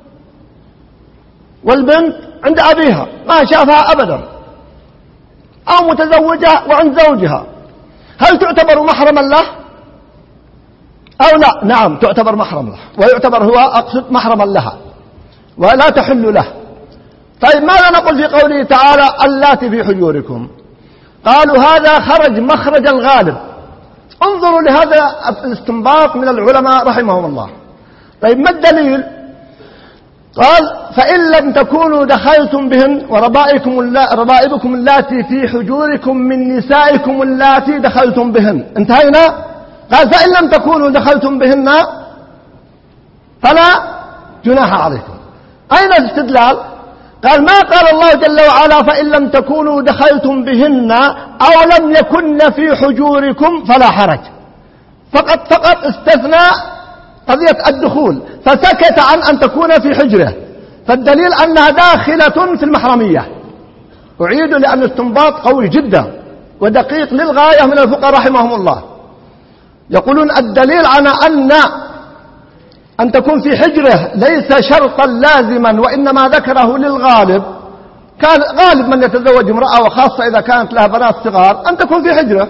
والبنت عند أبيها ما شافها أبدا، أو متزوجة وعند زوجها، هل تعتبر محرما له أو لا؟ نعم تعتبر محرم له، ويعتبر هو أقصد محرما لها ولا تحل له. طيب ماذا نقول في قوله تعالى اللاتي في حجوركم؟ قالوا هذا خرج مخرج الغالب. انظروا لهذا الاستنباط من العلماء رحمهم الله. طيب ما الدليل؟ قال فإن لم تكونوا دخلتم بهن وربائبكم ربائبكم اللاتي في حجوركم من نسائكم اللاتي دخلتم بهن، انتهينا. قال فإن لم تكونوا دخلتم بهن فلا جناح عليكم. أين الاستدلال؟ قال ما قال الله جل وعلا فإن لم تكونوا دخلتم بهن أو لم يكن في حجوركم فلا حرج، فقط فقط استثنى قضية الدخول، فسكت عن أن تكون في حجره، فالدليل أنها داخلة في المحرمية، أعيد لأن الاستنباط قوي جدا ودقيق للغاية من الفقهاء رحمهم الله. يقولون الدليل على أن أن تكون في حجره ليس شرطا لازما وإنما ذكره للغالب، كان غالب من يتزوج امرأة وخاصة إذا كانت لها بنات صغار أن تكون في حجره،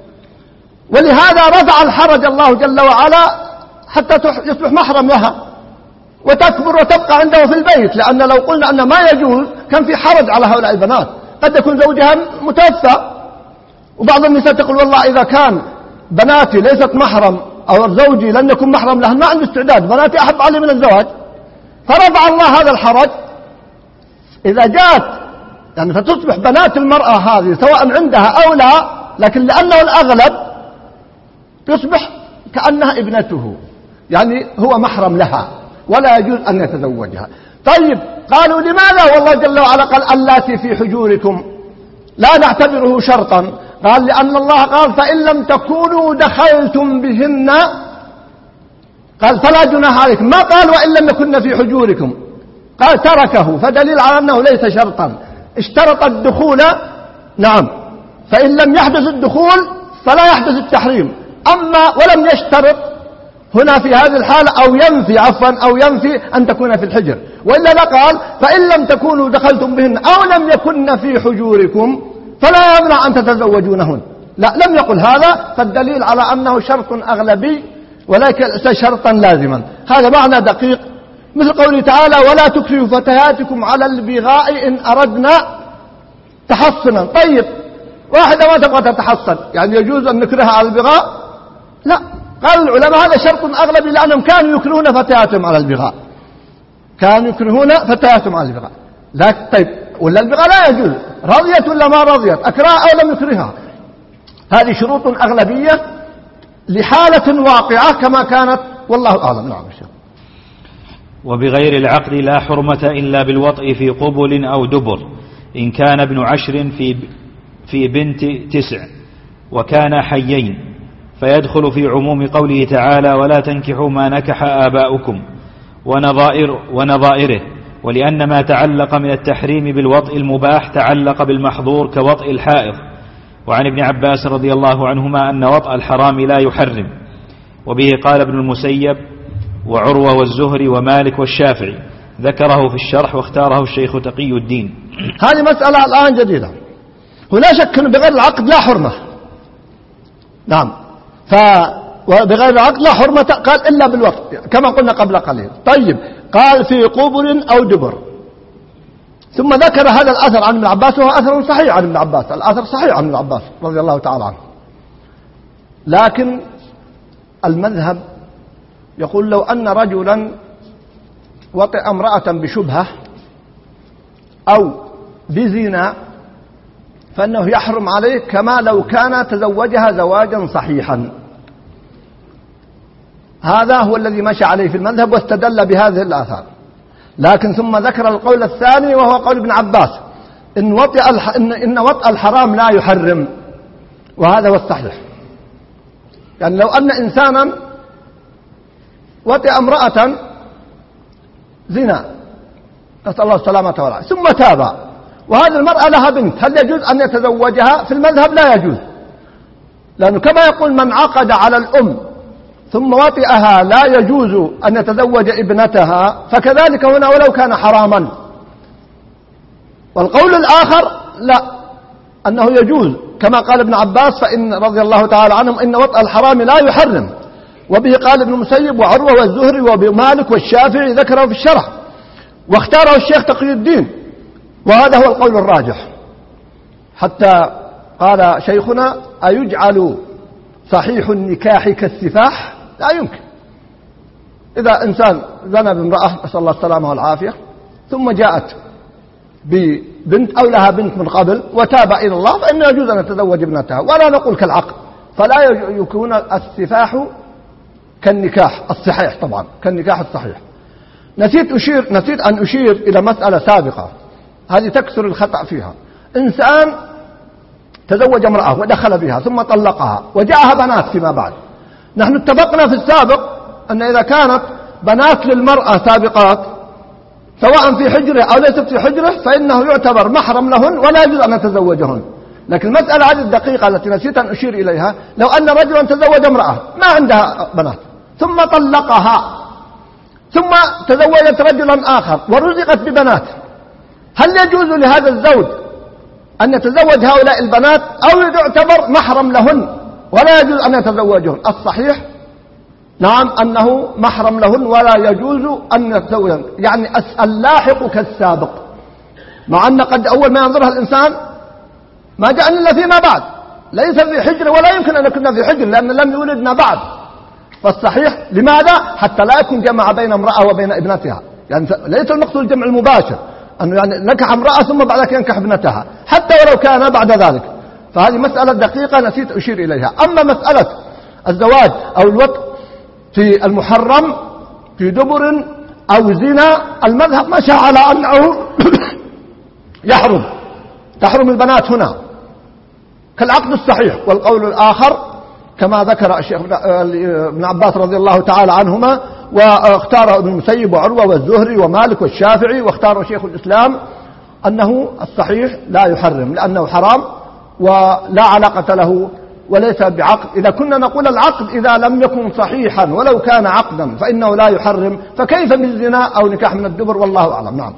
ولهذا رفع الحرج الله جل وعلا حتى يصبح محرم لها وتكبر وتبقى عنده في البيت، لأن لو قلنا أن ما يجوز كان في حرج على هؤلاء البنات، قد يكون زوجها متوفى. وبعض النساء تقول والله إذا كان بناتي ليست محرم أو زوجي لن يكون محرم لها ما عنده استعداد، بناتي أحب علي من الزواج، فرفع الله هذا الحرج. إذا جاءت يعني فتصبح بنات المرأة هذه سواء عندها أو لا، لكن لأنه الأغلب تصبح كأنها ابنته، يعني هو محرم لها ولا يجوز أن يتزوجها. طيب قالوا لماذا والله جل وعلا قال اللاتي في حجوركم لا نعتبره شرطا؟ قال لأن الله قال فإن لم تكونوا دخلتم بهن، قال فلا جناح عليكم، ما قال وإن لم يكن في حجوركم، قال تركه، فدليل على أنه ليس شرطا. اشترط الدخول نعم، فإن لم يحدث الدخول فلا يحدث التحريم، أما ولم يشترط هنا في هذه الحالة أو ينفي عفوا أو ينفي أن تكون في الحجر، وإلا لقال فإن لم تكونوا دخلتم بهن أو لم يكن في حجوركم فلا يمنع أن تتزوجونهن. لا، لم يقل هذا، فالدليل على أنه شرط أغلبي وليس شرطا لازما. هذا معنى دقيق، مثل قوله تعالى ولا تكرهوا فتياتكم على البغاء إن أردنا تحصنا. طيب واحدة ما تبغى تتحصن، يعني يجوز أن نكرهها على البغاء؟ لا، قال العلماء هذا شرط أغلبي لأنهم كانوا يكرهون فتياتهم على البغاء، كانوا يكرهون فتياتهم على البغاء. لكن طيب ولا البغاء لا يجوز، رضيت ولا ما رضيت، أكرهها أو لم يكرهها، هذه شروط أغلبية لحالة واقعة كما كانت، والله أعلم. نعم. وبغير العقد لا حرمة إلا بالوطء في قبل أو دبر، إن كان ابن عشر في في بنت تسع وكان حيين، فيدخل في عموم قوله تعالى ولا تنكحوا ما نكح آباؤكم ونظائر ونظائره، ولأن ما تعلق من التحريم بالوطء المباح تعلق بالمحظور كوطء الحائض. وعن ابن عباس رضي الله عنهما أن وطء الحرام لا يحرم، وبه قال ابن المسيب وعروة والزهري ومالك والشافعي، ذكره في الشرح واختاره الشيخ تقي الدين. هذه مسألة الآن جديدة، ولا شك أن بغير العقد لا حرمة. نعم، فبغير العقد لا حرمة قال إلا بالوطء كما قلنا قبل قليل. طيب قال في قبل أو دبر، ثم ذكر هذا الأثر عن ابن عباس، وهو أثر صحيح عن ابن عباس، الأثر صحيح عن ابن عباس رضي الله تعالى عنه. لكن المذهب يقول لو أن رجلا وطئ امرأة بشبهة أو بزنا فإنه يحرم عليه كما لو كان تزوجها زواجا صحيحا. هذا هو الذي مشى عليه في المذهب واستدل بهذه الآثار. لكن ثم ذكر القول الثاني وهو قول ابن عباس إن وطئ الح... إن... إن وطئ الحرام لا يحرم، وهذا هو الصحيح. يعني لو أن إنسانا وطئ امرأة زنا نسأل الله السلامة والعافية ثم تاب، وهذه المرأة لها بنت، هل يجوز أن يتزوجها؟ في المذهب لا يجوز، لأنه كما يقول من عقد على الأم ثم وطئها لا يجوز أن يتزوج ابنتها، فكذلك هنا ولو كان حراما. والقول الآخر لا، أنه يجوز كما قال ابن عباس فإن رضي الله تعالى عنهم إن وطئ الحرام لا يحرم، وبه قال ابن المسيب وعروة والزهري ومالك والشافعي، ذكره في الشرح واختاره الشيخ تقي الدين، وهذا هو القول الراجح. حتى قال شيخنا أيجعل صحيح النكاح كالسفاح؟ لا يمكن. إذا إنسان زنى بامرأة نسأل الله السلامة والعافية ثم جاءت ببنت أو لها بنت من قبل وتاب إلى الله فإنه يجوز أن يتزوج ابنتها، ولا نقول كالعقد، فلا يكون السفاح كالنكاح الصحيح، طبعا كالنكاح الصحيح. نسيت أشير نسيت أن أشير إلى مسألة سابقة، هذه تكثر الخطأ فيها. إنسان تزوج امرأة ودخل بها ثم طلقها وجاءها بنات فيما بعد. نحن اتفقنا في السابق أن إذا كانت بنات للمرأة سابقات سواء في حجره أو ليست في حجره فإنه يعتبر محرم لهن ولا يجوز أن يتزوجهن. لكن المسألة هذه الدقيقة التي نسيت أن أشير إليها، لو أن رجلا تزوج امرأة ما عندها بنات ثم طلقها ثم تزوجت رجلا آخر ورزقت ببنات، هل يجوز لهذا الزوج أن يتزوج هؤلاء البنات أو يعتبر محرم لهن ولا يجوز أن يتزوجهن؟ الصحيح نعم أنه محرم لهن ولا يجوز أن يتزوجهن، يعني اللاحق كالسابق، مع أن قد أول ما ينظرها الإنسان ما جاء إلا فيما بعد، ليس في حجر ولا يمكن أن يكون في حجر لأن لم يولدنا بعد. فالصحيح لماذا؟ حتى لا يكون جمع بين امرأة وبين ابنتها، يعني ليس المقصود الجمع المباشر أنه يعني نكح امرأة ثم بعد ذلك ينكح ابنتها حتى ولو كان بعد ذلك، فهذه مسألة دقيقة نسيت أشير إليها. أما مسألة الزواج أو الوطء في المحرم في دبر أو زنا، المذهب مشى على أنه يحرم، تحرم البنات هنا كالعقد الصحيح. والقول الآخر كما ذكر الشيخ ابن عباس رضي الله تعالى عنهما واختاره ابن المسيب وعروة والزهري ومالك والشافعي واختاره شيخ الإسلام أنه الصحيح لا يحرم لأنه حرام ولا علاقة له وليس بعقد. إذا كنا نقول العقد إذا لم يكن صحيحا ولو كان عقدا فإنه لا يحرم، فكيف بالزنا أو نكاح من الدبر؟ والله أعلم. نعم.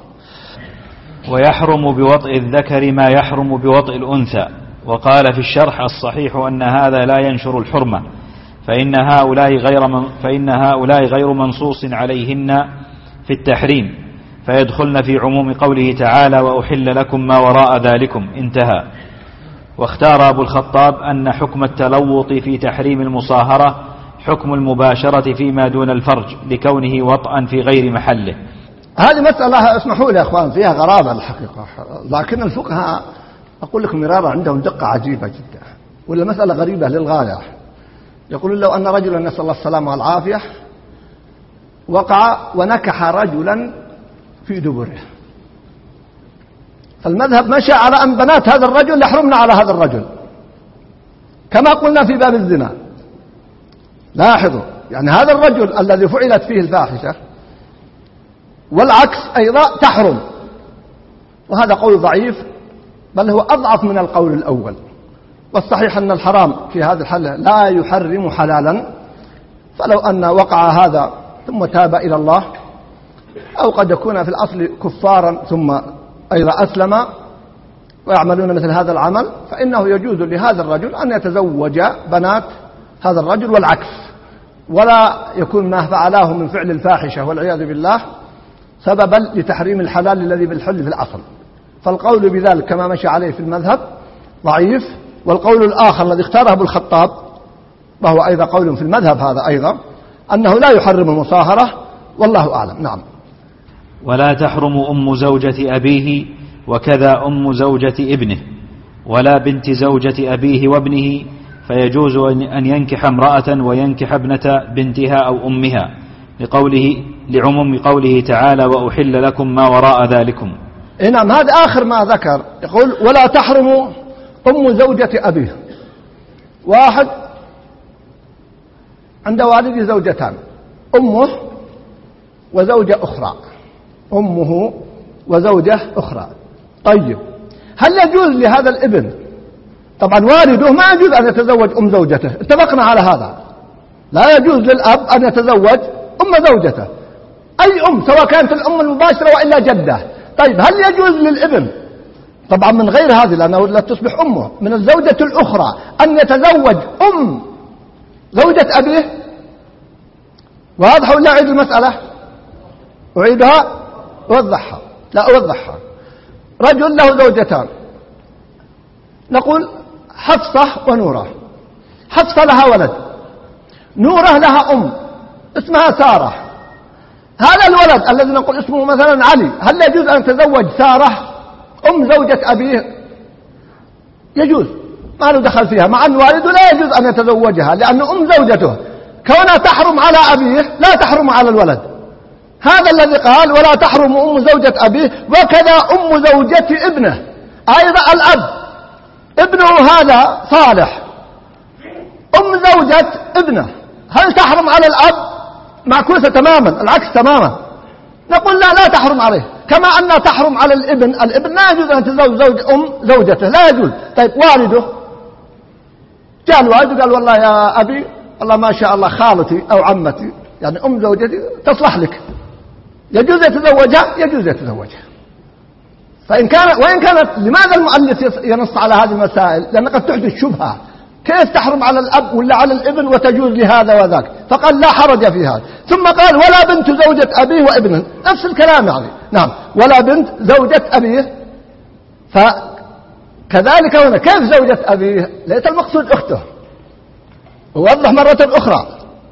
ويحرم بوطئ الذكر ما يحرم بوطئ الأنثى. وقال في الشرح الصحيح أن هذا لا ينشر الحرمة، فإن هؤلاء غير من فإن هؤلاء غير منصوص عليهن في التحريم، فيدخلن في عموم قوله تعالى وأحل لكم ما وراء ذلكم، انتهى. واختار أبو الخطاب أن حكم التلوط في تحريم المصاهرة حكم المباشرة فيما دون الفرج لكونه وطئا في غير محله. هذه مسألة اسمحوا لي يا أخوان فيها غرابة الحقيقة، لكن الفقهاء أقول لكم مرارا عندهم دقة عجيبة جدا، ولا مسألة غريبة للغاية. يقولون لو أن رجلا نسأل الله السلامة والعافية وقع ونكح رجلا في دبره، فالمذهب مشى على أن بنات هذا الرجل يحرمن على هذا الرجل كما قلنا في باب الزنا. لاحظوا يعني هذا الرجل الذي فعلت فيه الفاحشة والعكس أيضا تحرم، وهذا قول ضعيف بل هو أضعف من القول الأول. والصحيح أن الحرام في هذه الحالة لا يحرم حلالا، فلو أن وقع هذا ثم تاب إلى الله أو قد يكون في الأصل كفارا ثم أيضا أسلم ويعملون مثل هذا العمل، فإنه يجوز لهذا الرجل أن يتزوج بنات هذا الرجل والعكس، ولا يكون ما فعلاه من فعل الفاحشة والعياذ بالله سببا لتحريم الحلال الذي بالحل في الأصل. فالقول بذلك كما مشى عليه في المذهب ضعيف. والقول الآخر الذي اختاره أبو الخطاب وهو أيضا قول في المذهب هذا أيضا أنه لا يحرم المصاهرة، والله أعلم. نعم. ولا تحرم أم زوجة أبيه وكذا أم زوجة ابنه ولا بنت زوجة أبيه وابنه، فيجوز أن ينكح امرأة وينكح ابنة بنتها أو أمها لقوله لعموم قوله تعالى وأحل لكم ما وراء ذلكم. نعم. هذا آخر ما ذكر، يقول ولا تحرم أم زوجة أبيه. واحد عند والده زوجتان، أمه وزوجة أخرى، أمه وزوجة أخرى. طيب هل يجوز لهذا الابن، طبعا والده ما يجوز أن يتزوج أم زوجته، اتفقنا على هذا، لا يجوز للأب أن يتزوج أم زوجته أي أم سواء كانت الأم المباشرة وإلا جدة. طيب هل يجوز للابن طبعا من غير هذه لأنه لا تصبح أمه من الزوجة الأخرى أن يتزوج أم زوجة أبيه؟ واضح ولا أعيد المسألة؟ أعيدها أوضحها؟ لا أوضحها. رجل له زوجتان، نقول حفصة ونورة. حفصة لها ولد، نورة لها أم اسمها سارة. هذا الولد الذي نقول اسمه مثلا علي، هل يجوز أن يتزوج سارة أم زوجة أبيه؟ يجوز، ما له دخل فيها، مع أن والده لا يجوز أن يتزوجها لأن أم زوجته كونها تحرم على أبيه لا تحرم على الولد. هذا الذي قال ولا تحرم أم زوجة أبيه وكذا أم زوجة ابنه. أيضا الأب ابنه هذا صالح، أم زوجة ابنه هل تحرم على الأب؟ معكوسة تماما، العكس تماما. نقول لا، لا تحرم عليه، كما أنها تحرم على الابن. الابن لا يجوز أن تتزوج زوج أم زوجته، لا يجوز. طيب والده، جاء الوالد قال والله يا أبي والله ما شاء الله خالتي أو عمتي يعني أم زوجتي تصلح لك، يجوز يتزوجها؟ يجوز يتزوجها. فإن كان وإن كانت، لماذا المؤلف ينص على هذه المسائل؟ لأن قد تحدث شبهة، كيف تحرم على الأب ولا على الابن وتجوز لهذا وذاك؟ فقال لا حرج في هذا. ثم قال ولا بنت زوجة أبيه وابنه، نفس الكلام يعني. نعم، ولا بنت زوجة أبيه. فكذلك هنا كيف زوجة أبيه؟ ليس المقصود أخته. ووضح مرة أخرى،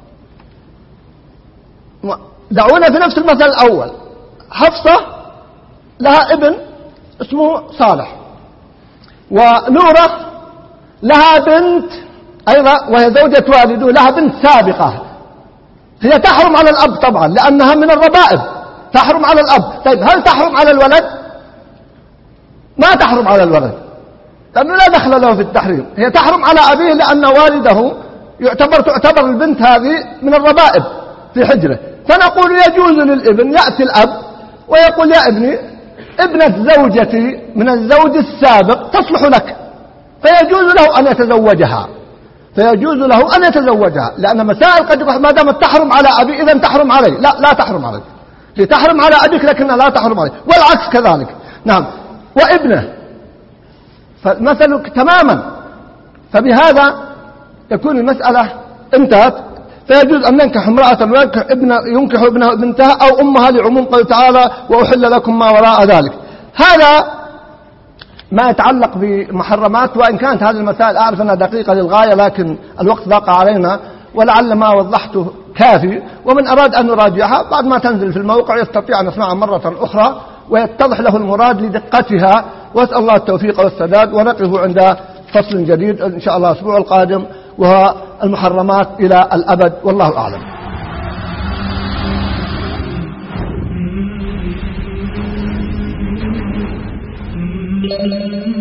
دعونا في نفس المثل الأول. حفصة لها ابن اسمه صالح، ونورة لها بنت أيضا وهي زوجة والده، لها بنت سابقة. هي تحرم على الأب طبعا لأنها من الربائب، تحرم على الأب. طيب هل تحرم على الولد؟ ما تحرم على الولد لأنه لا دخل له في التحريم. هي تحرم على أبيه لأن والده يعتبر تعتبر البنت هذه من الربائب في حجره. فنقول يجوز للابن يأتي الأب ويقول يا ابني ابنة زوجتي من الزوج السابق تصلح لك، فيجوز له أن يتزوجها، فيجوز له أن يتزوجها. لأن مسائل قد يقول ما دامت تحرم على أبي إذن تحرم علي، لا لا تحرم عليك، لتحرم على أبيك لكنها لا تحرم عليك، والعكس كذلك. نعم، وابنه فالمثل تماما. فبهذا تكون المسألة انتهت. فيجوز أن ننكح امرأة وينكح ابن ينكح ابنها وبنتها أو أمها لعموم قوله تعالى وأحل لكم ما وراء ذلك. هذا ما يتعلق بمحرمات، وإن كانت هذه المسائل أعرف أنها دقيقة للغاية لكن الوقت ضاق علينا، ولعل ما وضحته كافي. ومن أراد أن يراجعها بعد ما تنزل في الموقع يستطيع أن يسمعها مرة أخرى ويتضح له المراد لدقتها. وأسأل الله التوفيق والسداد، ونقف عند فصل جديد إن شاء الله الأسبوع القادم، وهو المحرمات إلى الأبد، والله أعلم.